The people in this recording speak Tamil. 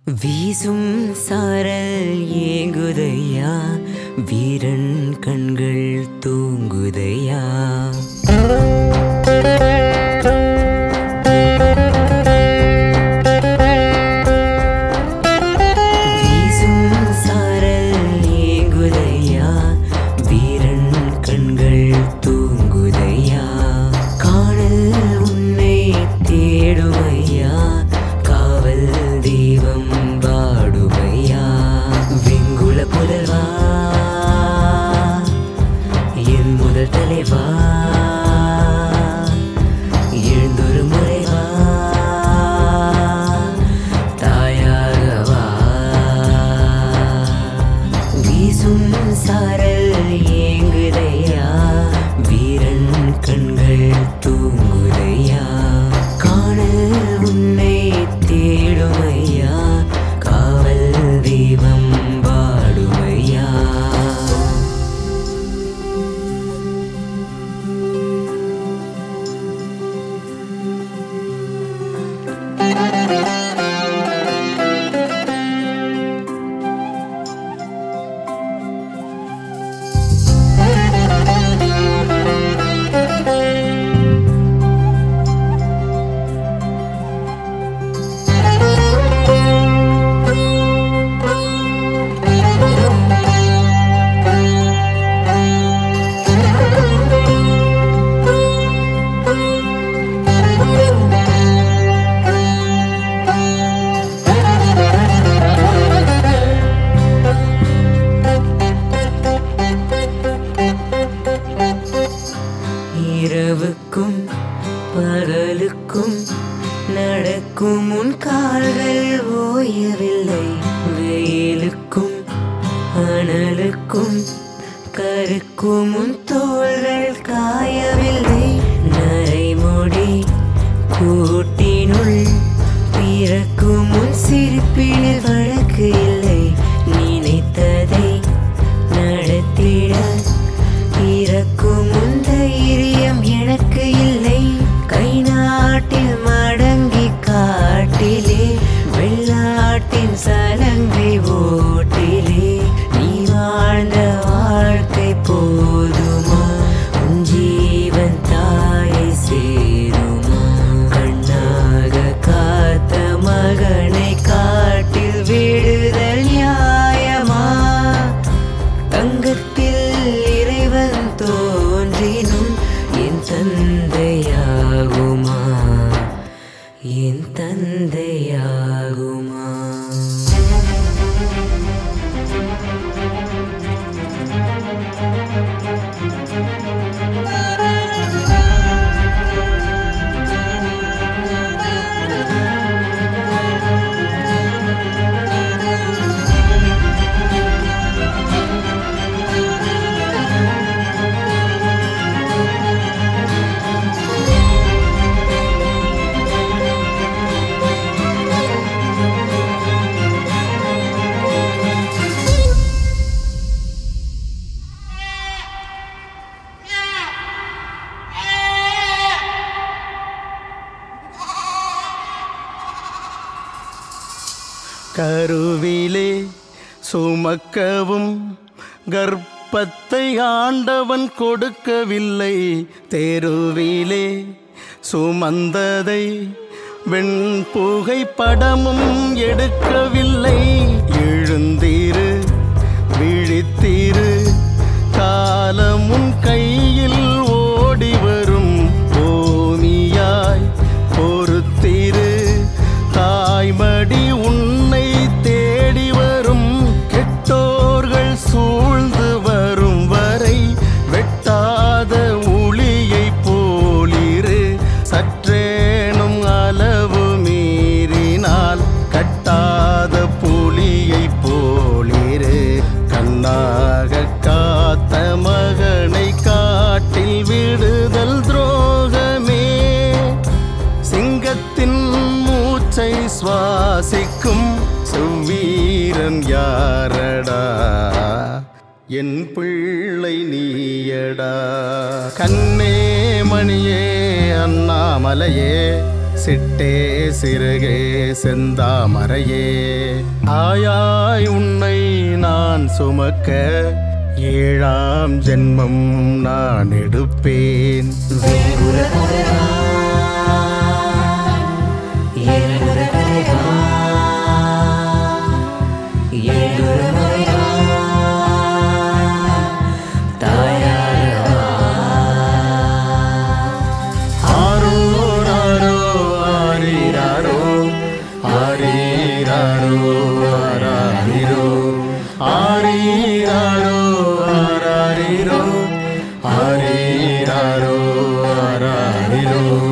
வீசும் சாரல் ஏங்குதையா, வீரன் கண்கள் தூங்குதையா. வீசும் சாரல் ஏங்குதையா, வீரன் கண்கள் தூங்குதையா. காணல் உன்னை தேடுமையா, காவல் தெய்வம் வாடுமையா. வெங்குல புதல்வா, என் முதல் தலைவா, எழுந்தொரு முறைவா, தாயாகவா. வீசும் சாரல் ஏங்குதையா, வீரன் கண்கள் தூங்குதையா. காணல் உன்னை தேடுமையா, காவல் தெய்வம் வாடுமையா. இரவுக்கும் பகலுக்கும் நடக்கும் உன் கால்கள் ஓயவில்லை. வெயிலுக்கும் அனலுக்கும் கருக்கும் உன் தோள்கள் காயவில்லை. நரைமுடி கூட்டினுள் பிறக்கும் உன் சிரிப்பில் வழக்கு இல்லை. நினைத்ததை நடத்திட பிறக்கும் உன் தைரியம் எனக்கு இல்லை. கை நாட்டில் மடங்கி காட்டிலே, வெள்ளாட்டின் சலங்கை ஓட்டிலே. நீ வாழ்ந்த வாழ்க்கை போதுமா, உன் ஜீவன் தாயை சேருமா. கண்ணாக காத்த மகனை காட்டில் விடுதல் நியாயமா. தங்கத்தில் இறைவன் தோன்றினும் என் தந்தையாகுமா, என் தந்தையாகுமா. கருவிலே சுமக்கவும் கர்ப்பத்தை ஆண்டவன் கொடுக்கவில்லை. தெருவிலே சுமந்ததை வெண்புகைப்படமும் எடுக்கவில்லை. எழுந்தீரு விழித்தீரு, காலம் உன் கையில் ஓடி வரும். பூமியாய் பொறுத்தீரு, தாய்மடி உன்னை தேடி வரும். கெட்டோர்கள் சூழ்ந்து வரும் வரை வெட்டாத ஒளியை போலிரு. சற்றேனும் அளவு மீறினால் கட்டாத புலியை போலிரு. கண்ணாக காத்த மகனை காட்டில் விடுதல் துரோகமே. சிங்கத்தின் மூச்சை சுவாசிக்கும் செவ்வீரன் யாரடா, என் பிள்ளை நீயடா. கண்ணே மணியே அண்ணாமலையே, சிட்டே சிறுகே செந்தாமரையே ஆயாய் உன்னை நான் சுமக்க 7ஆம் ஜென்மம் நான் எடுப்பேன். ஆரீராரோ ஆராரிரோ